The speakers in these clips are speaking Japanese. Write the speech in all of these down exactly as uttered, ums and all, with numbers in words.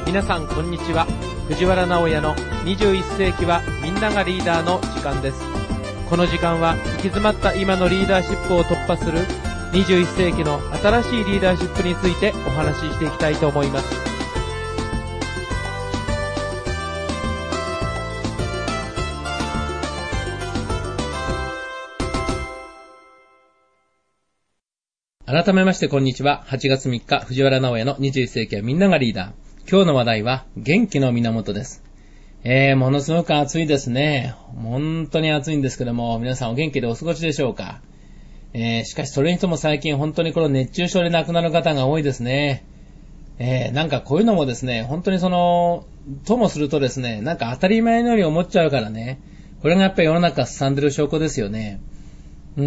皆さんこんにちは。藤原直也のにじゅういっ世紀はみんながリーダーの時間です。この時間は行き詰まった今のリーダーシップを突破するにじゅういっ世紀の新しいリーダーシップについてお話ししていきたいと思います。改めましてこんにちは。はちがつみっか、藤原直也のにじゅういっ世紀はみんながリーダー。今日の話題は元気の源です。えー、ものすごく暑いですね。本当に暑いんですけども、皆さんお元気でお過ごしでしょうか。えー、しかしそれにしても最近本当にこの熱中症で亡くなる方が多いですね。えー、なんかこういうのもですね、本当にその、ともするとですね、なんか当たり前のように思っちゃうからね。これがやっぱり世の中すさんでる証拠ですよね。うん、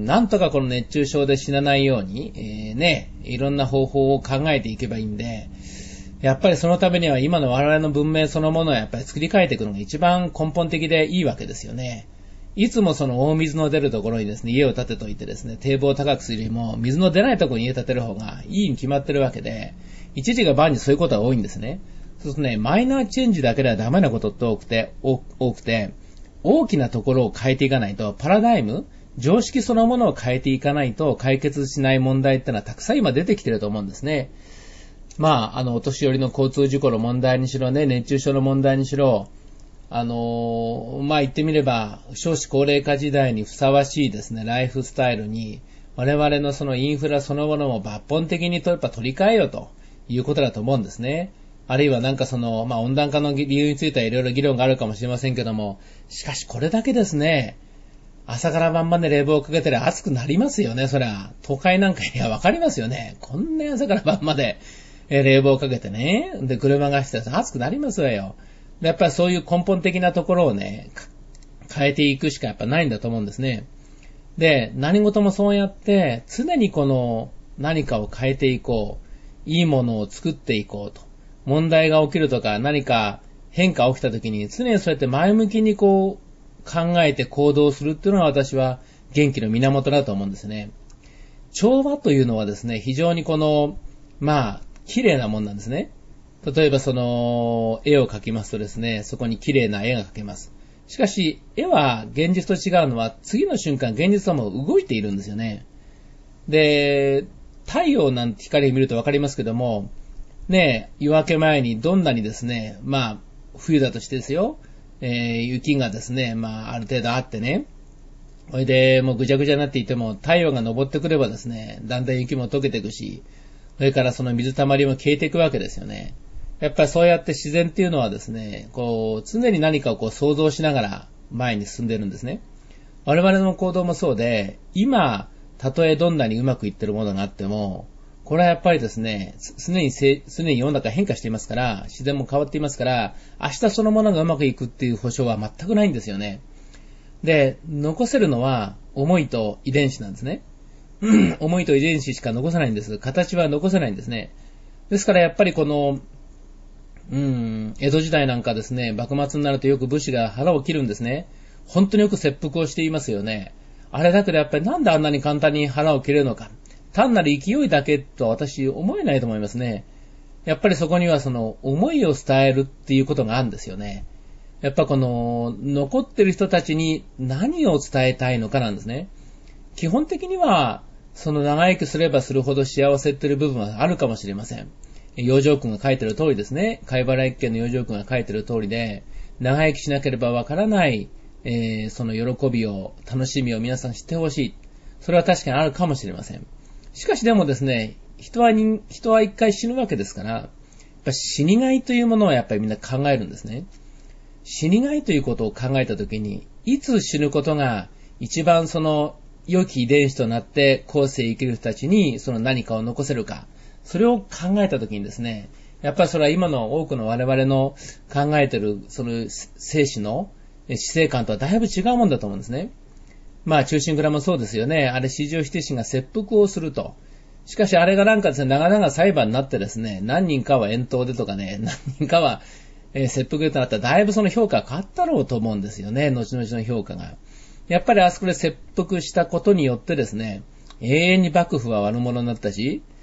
なんとかこの熱中症で死なないように、えー、ね、いろんな方法を考えていけばいいんで、やっぱりそのためには今の我々の文明そのものをやっぱり作り変えていくのが一番根本的でいいわけですよね。いつもその大水の出るところにですね、家を建てといてですね、堤防を高くするよりも水の出ないところに家建てる方がいいに決まってるわけで、一時が万にそういうことが多いんですね。そうするとね、マイナーチェンジだけではダメなことって多くて、多くて、大きなところを変えていかないと、パラダイム、常識そのものを変えていかないと解決しない問題ってのはたくさん今出てきてると思うんですね。まあ、あの、お年寄りの交通事故の問題にしろね、熱中症の問題にしろ、あのー、まあ言ってみれば、少子高齢化時代にふさわしいですね、ライフスタイルに、我々のそのインフラそのものも抜本的にやっぱ取り替えようということだと思うんですね。あるいはなんかその、まあ温暖化の理由についてはいろいろ議論があるかもしれませんけども、しかしこれだけですね、朝から晩まで冷房をかけてりゃ暑くなりますよね、そりゃ。都会なんかいやわかりますよね。こんな朝から晩まで冷房をかけてね。で、車が走ってたら暑くなりますわよ。で、やっぱりそういう根本的なところをね、変えていくしかやっぱないんだと思うんですね。で、何事もそうやって常にこの何かを変えていこう。いいものを作っていこうと。問題が起きるとか何か変化起きた時に常にそうやって前向きにこう、考えて行動するっていうのは私は元気の源だと思うんですね。調和というのはですね、非常にこの、まあ、綺麗なもんなんですね。例えばその、絵を描きますとですね、そこに綺麗な絵が描けます。しかし、絵は現実と違うのは、次の瞬間現実はもう動いているんですよね。で、太陽なんて光を見るとわかりますけども、ね、夜明け前にどんなにですね、まあ、冬だとしてですよ、えー、雪がですね、まあ、ある程度あってね。それで、もうぐちゃぐちゃになっていても、太陽が昇ってくればですね、だんだん雪も溶けていくし、それからその水たまりも消えていくわけですよね。やっぱりそうやって自然っていうのはですね、こう、常に何かをこう想像しながら前に進んでるんですね。我々の行動もそうで、今、たとえどんなにうまくいってるものがあっても、これはやっぱりですね、常にせ、常に世の中変化していますから、自然も変わっていますから、明日そのものがうまくいくっていう保証は全くないんですよね。で、残せるのは思いと遺伝子なんですね。思いと遺伝子しか残せないんです。形は残せないんですね。ですからやっぱりこの、うーん、江戸時代なんかですね、幕末になるとよく武士が腹を切るんですね。本当によく切腹をしていますよね。あれだけどやっぱりなんであんなに簡単に腹を切れるのか。単なる勢いだけと私思えないと思いますね。やっぱりそこにはその思いを伝えるっていうことがあるんですよね。やっぱこの残ってる人たちに何を伝えたいのかなんですね。基本的にはその長生きすればするほど幸せっていう部分はあるかもしれません。養生君が書いてる通りですね。貝原一家の養生君が書いてる通りで、長生きしなければわからない、えー、その喜びを、楽しみを皆さん知ってほしい。それは確かにあるかもしれません。しかしでもですね、人は人、人は一回死ぬわけですから、やっぱ死にがいというものはやっぱりみんな考えるんですね。死にがいということを考えたときに、いつ死ぬことが一番その良き遺伝子となって後世生きる人たちにその何かを残せるか、それを考えたときにですね、やっぱりそれは今の多くの我々の考えているその生死の死生観とはだいぶ違うもんだと思うんですね。まあ、忠臣蔵もそうですよね。あれ、四条否定が切腹をすると。しかし、あれがなんかですね、長々裁判になってですね、何人かは遠投でとかね、何人かは、えー、切腹でとなったら、だいぶその評価が変わったろうと思うんですよね、後々の評価が。やっぱりあそこで切腹したことによってですね、永遠に幕府は悪者になったし、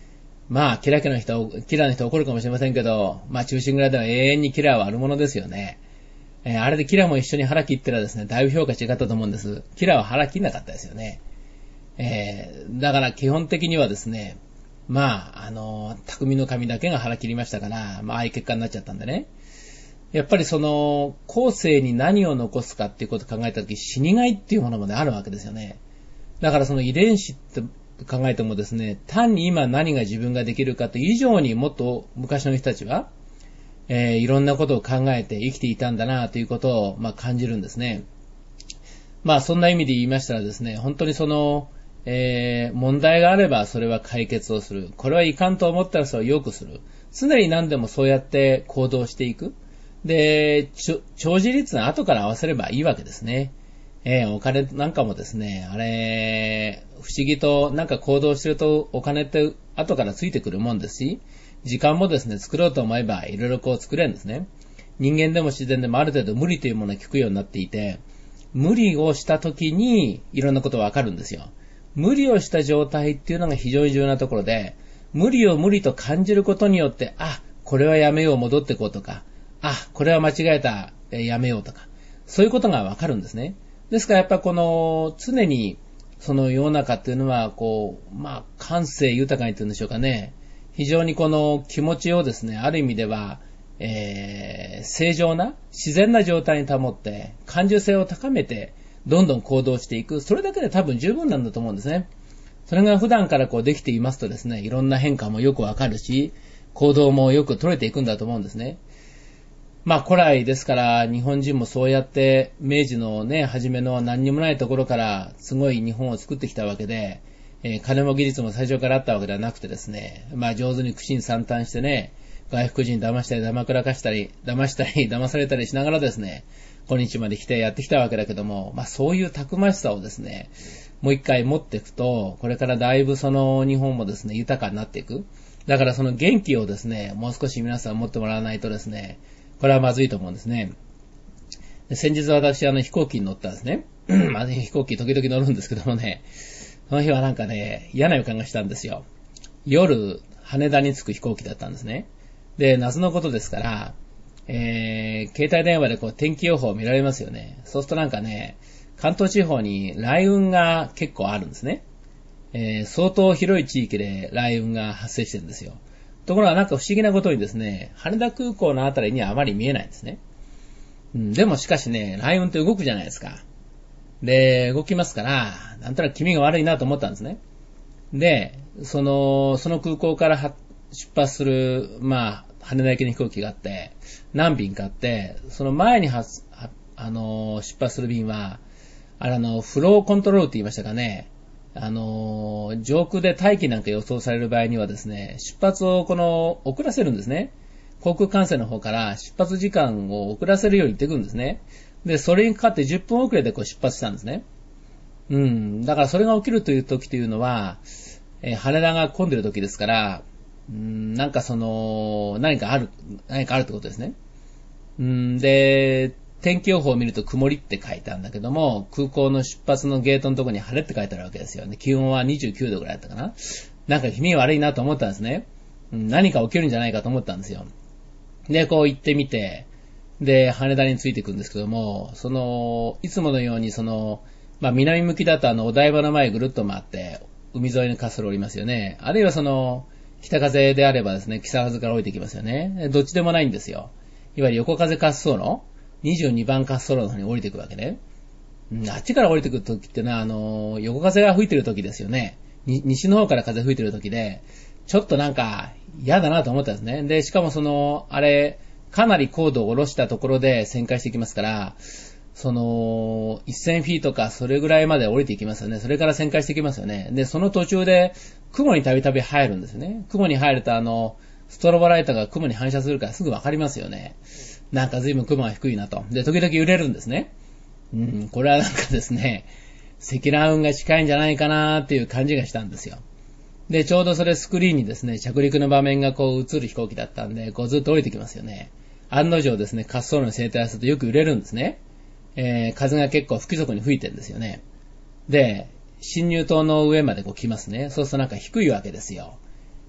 まあ、キラキラの人、キラーの人怒るかもしれませんけど、まあ、中心ぐらいでは永遠にキラーはあるものですよね。えー、あれでキラーも一緒に腹切ってらですね、だいぶ評価違ったと思うんです。キラーは腹切んなかったですよね。えー、だから基本的にはですね、まあ、あの、匠の神だけが腹切りましたから、まあ、ああいう結果になっちゃったんでね。やっぱりその、後世に何を残すかっていうことを考えたとき、死にがいっていうものもね、あるわけですよね。だからその遺伝子って考えてもですね、単に今何が自分ができるかと以上にもっと昔の人たちは、えー、いろんなことを考えて生きていたんだなということを、まあ、感じるんですね。まあそんな意味で言いましたらですね、本当にその、えー、問題があればそれは解決をする。これはいかんと思ったらそれを良くする。常に何でもそうやって行動していく。で、長寿率の後から合わせればいいわけですね。えー、お金なんかもですね、あれ、不思議となんか行動してるとお金って後からついてくるもんですし、時間もですね、作ろうと思えばいろいろこう作れるんですね。人間でも自然でもある程度無理というものが効くようになっていて、無理をした時にいろんなことがわかるんですよ。無理をした状態っていうのが非常に重要なところで、無理を無理と感じることによって、あ、これはやめよう、戻ってこうとか、あ、これは間違えた、やめようとか、そういうことがわかるんですね。ですからやっぱこの、常にその世の中っていうのは、こう、まあ、感性豊かにっていうんでしょうかね。非常にこの気持ちをですね、ある意味では、えー、正常な、自然な状態に保って、感受性を高めて、どんどん行動していく。それだけで多分十分なんだと思うんですね。それが普段からこうできていますとですね、いろんな変化もよくわかるし、行動もよく取れていくんだと思うんですね。まあ古来ですから日本人もそうやって明治のね、初めの何にもないところからすごい日本を作ってきたわけで、えー、金も技術も最初からあったわけではなくてですね、まあ上手に苦心惨憺してね、外国人騙したり騙くらかしたり、騙したり騙されたりしながらですね、今日まで来てやってきたわけだけども、まあそういうたくましさをですね、もう一回持っていくと、これからだいぶその日本もですね、豊かになっていく。だからその元気をですね、もう少し皆さん持ってもらわないとですね、これはまずいと思うんですね。で先日私あの飛行機に乗ったんですね。まあ飛行機時々乗るんですけどもね、その日はなんかね、嫌な予感がしたんですよ。夜、羽田に着く飛行機だったんですね。で、夏のことですから、えー、携帯電話でこう天気予報を見られますよね。そうするとなんかね、関東地方に雷雲が結構あるんですね。えー、相当広い地域で雷雲が発生してるんですよ。ところがなんか不思議なことにですね、羽田空港のあたりにはあまり見えないんですね。うん、でもしかしね、雷雲って動くじゃないですか。で、動きますから、なんとなく気味が悪いなと思ったんですね。で、その、その空港から出発する、まあ、羽田行きの飛行機があって、何便かあって、その前に発、あの、出発する便は、あれあの、フローコントロールって言いましたかね。あの、上空で待機なんか予想される場合にはですね、出発をこの、遅らせるんですね。航空管制の方から出発時間を遅らせるように言っていくんですね。で、それにかかってじゅっぷん遅れでこう出発したんですね。うん。だからそれが起きるという時というのは、えー、羽田が混んでる時ですから、うん、なんかその、何かある、何かあるってことですね。うん、で、天気予報を見ると曇りって書いてあるんだけども、空港の出発のゲートのところに晴れって書いてあるわけですよね。気温はにじゅうきゅうどぐらいだったかな。なんか気味悪いなと思ったんですね。うん、何か起きるんじゃないかと思ったんですよ。で、こう行ってみて、で、羽田に着いていくんですけども、その、いつものようにその、まあ南向きだとあの、お台場の前ぐるっと回って、海沿いに滑走路おりますよね。あるいはその、北風であればですね、北風から降りてきますよね。どっちでもないんですよ。いわゆる横風滑走路にじゅうにばん滑走路の方に降りていくわけね。うん、あっちから降りてくるときってのは、あの、横風が吹いてるときですよね。西の方から風吹いてるときで、ちょっとなんか嫌だなと思ったんですね。で、しかもその、あれ、かなり高度を下ろしたところで旋回していきますから、その、せんフィートかそれぐらいまで降りていきますよね。それから旋回していきますよね。で、その途中で雲にたびたび入るんですよね。雲に入るとあの、ストロボライトが雲に反射するからすぐわかりますよね。なんか随分雲が低いなと。で、時々揺れるんですね。うん、これはなんかですね、積乱雲が近いんじゃないかなーっていう感じがしたんですよ。で、ちょうどそれスクリーンにですね、着陸の場面がこう映る飛行機だったんで、こうずっと降りてきますよね。案の定ですね、滑走路に正対するとよく揺れるんですね。えー、風が結構不規則に吹いてるんですよね。で、進入灯の上までこう来ますね。そうするとなんか低いわけですよ。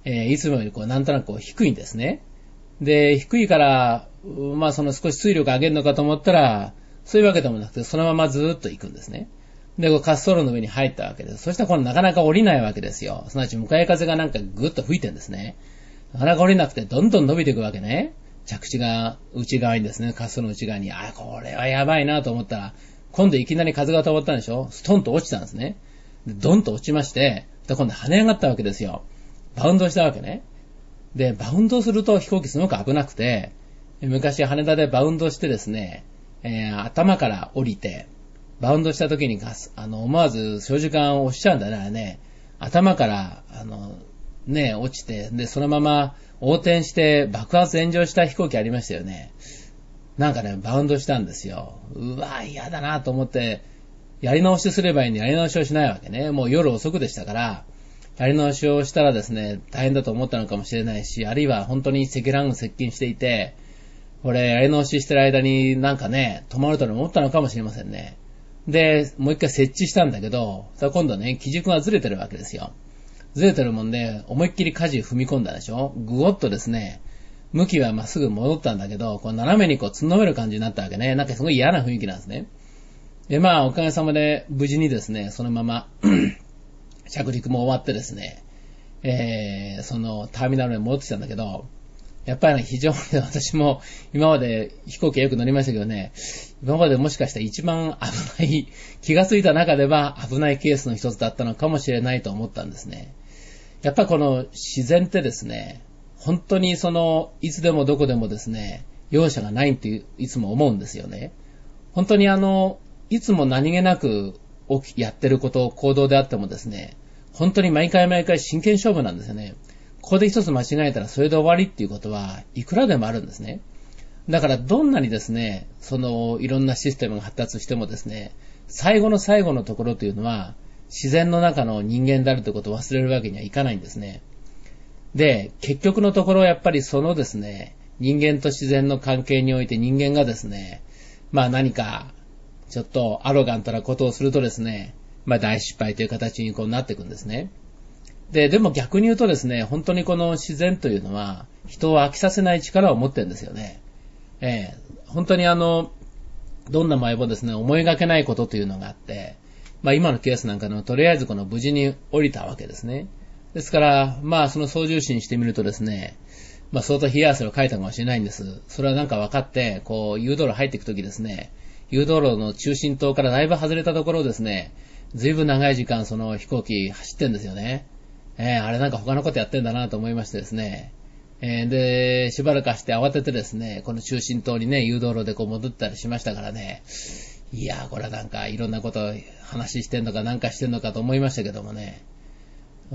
えー、いつもよりこう、なんとなくこう低いんですね。で、低いから、まあその少し水力上げるのかと思ったら、そういうわけでもなくて、そのままずーっと行くんですね。で、こう滑走路の上に入ったわけです。そしたらこれなかなか降りないわけですよ。すなわち向かい風がなんかぐっと吹いてるんですね。なかなか降りなくてどんどん伸びていくわけね。着地が内側にですね、滑走路の内側に、あ、これはやばいなと思ったら、今度いきなり風が止まったんでしょ？ストンと落ちたんですね。で、ドンと落ちまして、で今度跳ね上がったわけですよ。バウンドしたわけね。で、バウンドすると飛行機すごく危なくて、昔羽田でバウンドしてですね、えー、頭から降りて、バウンドした時にガス、あの、思わず長時間押しちゃうんだね、あれね。頭から、あの、ね、落ちて、で、そのまま横転して爆発炎上した飛行機ありましたよね。なんかね、バウンドしたんですよ。うわ、嫌だなと思って、やり直しすればいいのにやり直しをしないわけね。もう夜遅くでしたから、やり直しをしたらですね、大変だと思ったのかもしれないし、あるいは本当に積乱雲接近していて、これやり直ししてる間になんかね、止まると思ったのかもしれませんね。で、もう一回設置したんだけど、今度ね、基軸がずれてるわけですよ。ずれてるもんで、思いっきり舵踏み込んだでしょ？ぐおっとですね、向きはまっすぐ戻ったんだけど、こう斜めにこう突っ込める感じになったわけね。なんかすごい嫌な雰囲気なんですね。で、まあ、おかげさまで無事にですね、そのまま着陸も終わってですね、えー、そのターミナルに戻ってきたんだけど、やっぱり、ね、非常に私も今まで飛行機よく乗りましたけどね、今までもしかしたら一番危ない、気がついた中では危ないケースの一つだったのかもしれないと思ったんですね。やっぱりこの自然ってですね、本当にその、いつでもどこでもですね、容赦がないっていつも思うんですよね。本当にあの、いつも何気なくやってること、行動であってもですね、本当に毎回毎回真剣勝負なんですよね。ここで一つ間違えたらそれで終わりっていうことはいくらでもあるんですね。だからどんなにですね、そのいろんなシステムが発達してもですね、最後の最後のところというのは自然の中の人間であるということを忘れるわけにはいかないんですね。で、結局のところやっぱりそのですね、人間と自然の関係において人間がですね、まあ何かちょっとアロガントなことをするとですね、まあ大失敗という形にこうなっていくんですね。で、でも逆に言うとですね、本当にこの自然というのは人を飽きさせない力を持ってるんですよね。えー、本当にあの、どんな場合もですね、思いがけないことというのがあって、まあ今のケースなんかのとりあえずこの無事に降りたわけですね。ですから、まあその操縦士にしてみるとですね、まあ相当冷や汗をかいたかもしれないんです。それはなんか分かって、こう誘導路入っていくときですね、誘導路の中心島からだいぶ外れたところをですね、ずいぶん長い時間その飛行機走ってんですよね。えー、あれなんか他のことやってんだなと思いましてですね。えー、で、しばらく走って慌ててですね、この中心島にね、誘導路でこう戻ったりしましたからね。いやー、これはなんかいろんなことを話してんのかなんかしてんのかと思いましたけどもね。うん、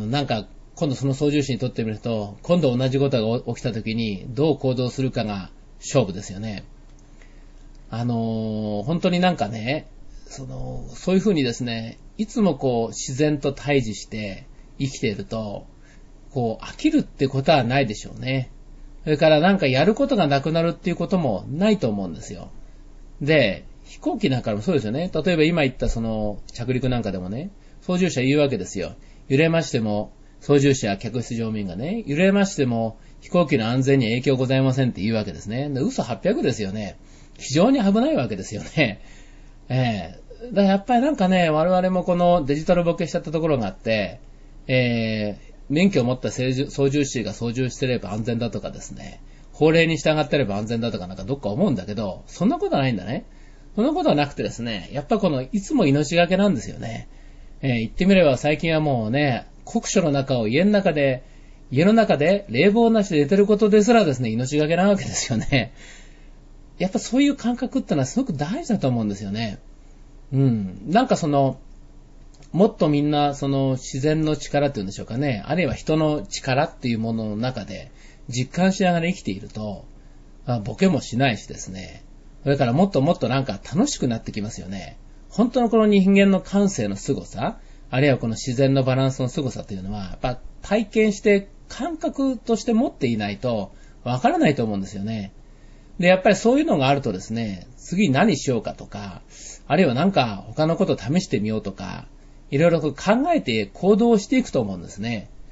なんか今度その操縦士にとってみると、今度同じことが起きた時にどう行動するかが勝負ですよね。あのー、本当になんかね、その、そういうふうにですね、いつもこう自然と対峙して生きていると、こう飽きるってことはないでしょうね。それからなんかやることがなくなるっていうこともないと思うんですよ。で、飛行機なんかもそうですよね。例えば今言ったその着陸なんかでもね、操縦者言うわけですよ。揺れましても、操縦者、客室乗務員がね、揺れましても飛行機の安全に影響ございませんって言うわけですね。で嘘はっぴゃくですよね。非常に危ないわけですよね。ええー。だからやっぱりなんかね、我々もこのデジタルボケしちゃったところがあって、えー、免許を持った操縦士が操縦してれば安全だとかですね、法令に従ってれば安全だとかなんかどっか思うんだけど、そんなことはないんだね。そんなことはなくてですね、やっぱこのいつも命がけなんですよね。えー、言ってみれば最近はもうね、酷暑の中を家の中で、家の中で冷房なしで寝てることですらですね、命がけなわけですよね。やっぱそういう感覚ってのはすごく大事だと思うんですよね。うん。なんかその、もっとみんなその自然の力っていうんでしょうかね。あるいは人の力っていうものの中で実感しながら生きていると、ボケもしないしですね。それからもっともっとなんか楽しくなってきますよね。本当のこの人間の感性の凄さ、あるいはこの自然のバランスの凄さというのは、やっぱ体験して感覚として持っていないとわからないと思うんですよね。で、やっぱりそういうのがあるとですね、次何しようかとか、あるいはなんか他のことを試してみようとか、いろいろ考えて行動していくと思うんですね。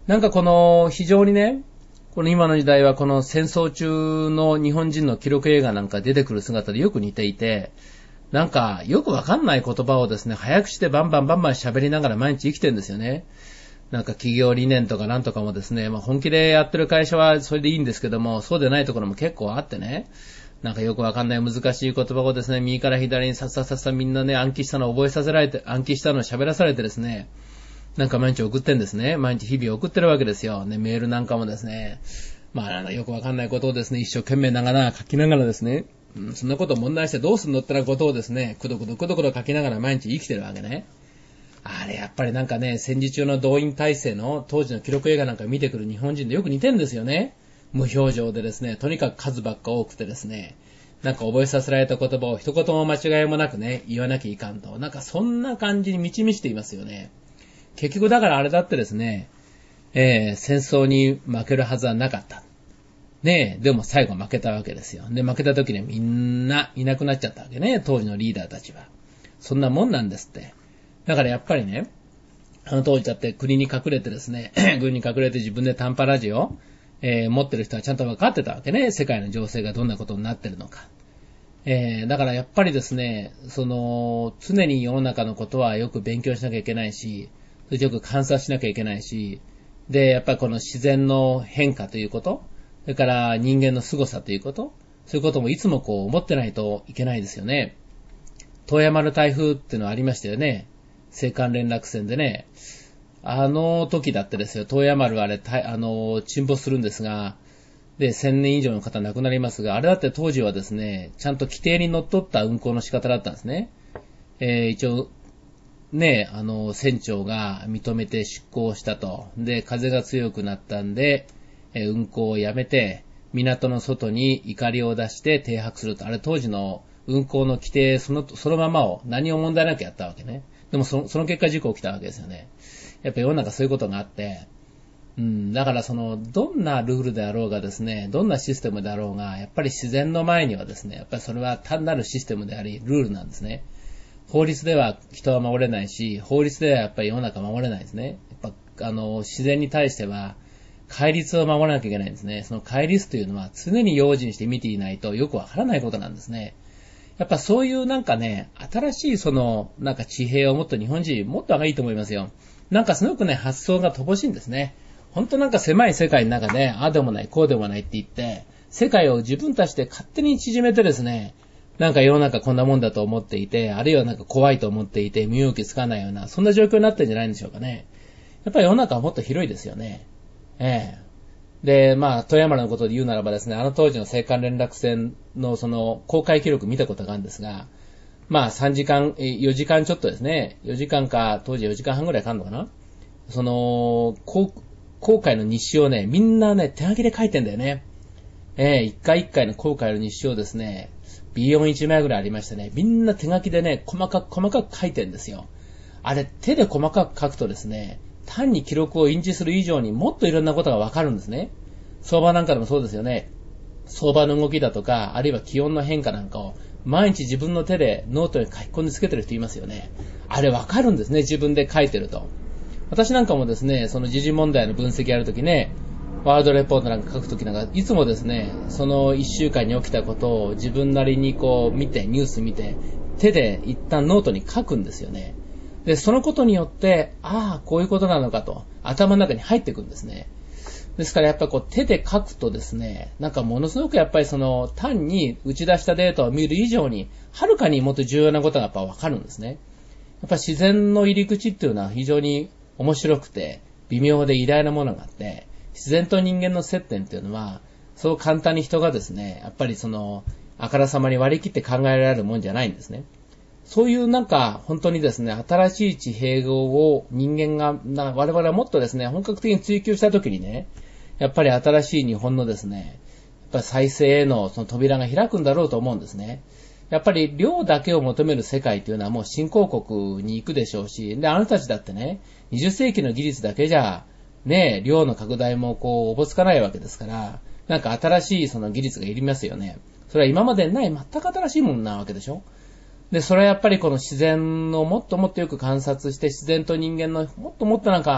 なんかこの非常にね、この今の時代はこの戦争中の日本人の記録映画なんか出てくる姿でよく似ていて、なんかよくわかんない言葉をですね、早口でバンバンバンバン喋りながら毎日生きてるんですよね。なんか企業理念とかなんとかもですね、まあ本気でやってる会社はそれでいいんですけども、そうでないところも結構あってね、なんかよくわかんない難しい言葉をですね、右から左にさっさっさっさみんなね、暗記したのを覚えさせられて、暗記したのを喋らされてですね、なんか毎日送ってんですね。毎日日々送ってるわけですよ。ね、メールなんかもですね。まあ、なんかよくわかんないことをですね、一生懸命ながら書きながらですね、うん、そんなことを問題してどうすんのってなことをですね、くどくどくどくど書きながら毎日生きてるわけね。あれ、やっぱりなんかね、戦時中の動員体制の当時の記録映画なんか見てくる日本人でよく似てるんですよね。無表情でですね、とにかく数ばっか多くてですね、なんか覚えさせられた言葉を一言も間違いもなくね、言わなきゃいかんと。なんかそんな感じに満ち満ちていますよね。結局だからあれだってですね、えー、戦争に負けるはずはなかった。ねえ、でも最後負けたわけですよ。で、負けた時にはみんないなくなっちゃったわけね、当時のリーダーたちは。そんなもんなんですって。だからやっぱりね、あの当時だって国に隠れてですね、軍に隠れて自分で短波ラジオ、えー、持ってる人はちゃんと分かってたわけね、世界の情勢がどんなことになってるのか。えー、だからやっぱりですね、その、常に世の中のことはよく勉強しなきゃいけないし、それでよく観察しなきゃいけないし、で、やっぱりこの自然の変化ということ、それから人間の凄さということ、そういうこともいつもこう思ってないといけないですよね。遠山の台風っていうのはありましたよね。青函連絡船でね。あの時だってですよ、遠山丸あれ、あの、沈没するんですが、で、千年以上の方亡くなりますが、あれだって当時はですね、ちゃんと規定にのっとった運航の仕方だったんですね。えー、一応、ね、あの、船長が認めて出港したと。で、風が強くなったんで、えー、運航をやめて、港の外に怒りを出して停泊すると。あれ当時の運航の規定、その、そのままを何を問題なくやったわけね。でもそ、その結果事故起きたわけですよね。やっぱ世の中そういうことがあって、うん、だからその、どんなルールであろうがですね、どんなシステムであろうが、やっぱり自然の前にはですね、やっぱりそれは単なるシステムであり、ルールなんですね。法律では人は守れないし、法律ではやっぱり世の中守れないですね。やっぱ、あの、自然に対しては、戒律を守らなきゃいけないんですね。その戒律というのは常に用心して見ていないとよくわからないことなんですね。やっぱそういうなんかね、新しいその、なんか地平をもっと日本人、もっと上がいいと思いますよ。なんかすごくね、発想が乏しいんですね。ほんとなんか狭い世界の中で、ああでもない、こうでもないって言って、世界を自分たちで勝手に縮めてですね、なんか世の中こんなもんだと思っていて、あるいはなんか怖いと思っていて、身動きつかないような、そんな状況になってるんじゃないんでしょうかね。やっぱり世の中はもっと広いですよね。ええ。で、まあ、富山のことで言うならばですね、あの当時の青函連絡船のその公開記録見たことがあるんですが、まあさんじかん、よじかんちょっとですね、よじかんか、当時よじかんはんぐらいかかるのかな。その、航海の日誌をね、みんなね、手書きで書いてんだよね。ええ、一回一回の航海の日誌をですね、ビーよんいちまいぐらいありましてね、みんな手書きでね、細かく細かく書いてんですよ。あれ、手で細かく書くとですね、単に記録を印字する以上にもっといろんなことがわかるんですね。相場なんかでもそうですよね。相場の動きだとか、あるいは気温の変化なんかを毎日自分の手でノートに書き込んでつけてる人いますよね。あれわかるんですね、自分で書いてると。私なんかもですね、その時事問題の分析やるときね、ワールドレポートなんか書くときなんか、いつもですね、その一週間に起きたことを自分なりにこう見て、ニュース見て、手で一旦ノートに書くんですよね。で、そのことによって、ああ、こういうことなのかと、頭の中に入ってくるんですね。ですからやっぱりこう手で書くとですね、なんかものすごくやっぱりその単に打ち出したデータを見る以上に、はるかにもっと重要なことがやっぱわかるんですね。やっぱ自然の入り口っていうのは非常に面白くて、微妙で偉大なものがあって、自然と人間の接点っていうのは、そう簡単に人がですね、やっぱりその、あからさまに割り切って考えられるもんじゃないんですね。そういうなんか、本当にですね、新しい地平を人間が、我々はもっとですね、本格的に追求したときにね、やっぱり新しい日本のですね、やっぱり再生へのその扉が開くんだろうと思うんですね。やっぱり量だけを求める世界というのはもう新興国に行くでしょうし、で、あなたたちだってね、にじゅっせいきの技術だけじゃ、ね、量の拡大もこう、おぼつかないわけですから、なんか新しいその技術がいりますよね。それは今までない全く新しいものなわけでしょ。で、それはやっぱりこの自然をもっともっとよく観察して、自然と人間のもっともっとなんか、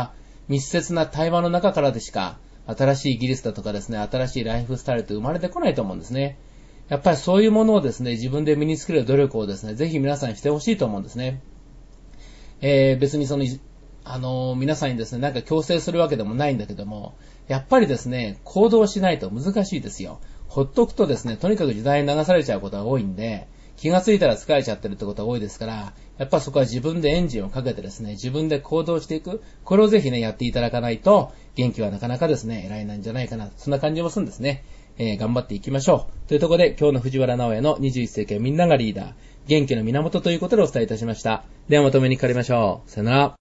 密接な対話の中からでしか、新しい技術だとかですね、新しいライフスタイルって生まれてこないと思うんですね。やっぱりそういうものをですね、自分で身につける努力をですね、ぜひ皆さんしてほしいと思うんですね。えー、別にその、あのー、皆さんにですね、なんか強制するわけでもないんだけども、やっぱりですね、行動しないと難しいですよ。ほっとくとですね、とにかく時代に流されちゃうことが多いんで、気がついたら疲れちゃってるってことが多いですから、やっぱそこは自分でエンジンをかけてですね、自分で行動していく。これをぜひね、やっていただかないと、元気はなかなかですね、偉いなんじゃないかな。そんな感じもするんですね。えー、頑張っていきましょう。というところで、今日の藤原直也のにじゅういっ世紀はみんながリーダー、元気の源ということでお伝えいたしました。ではまとめにかかりましょう。さよなら。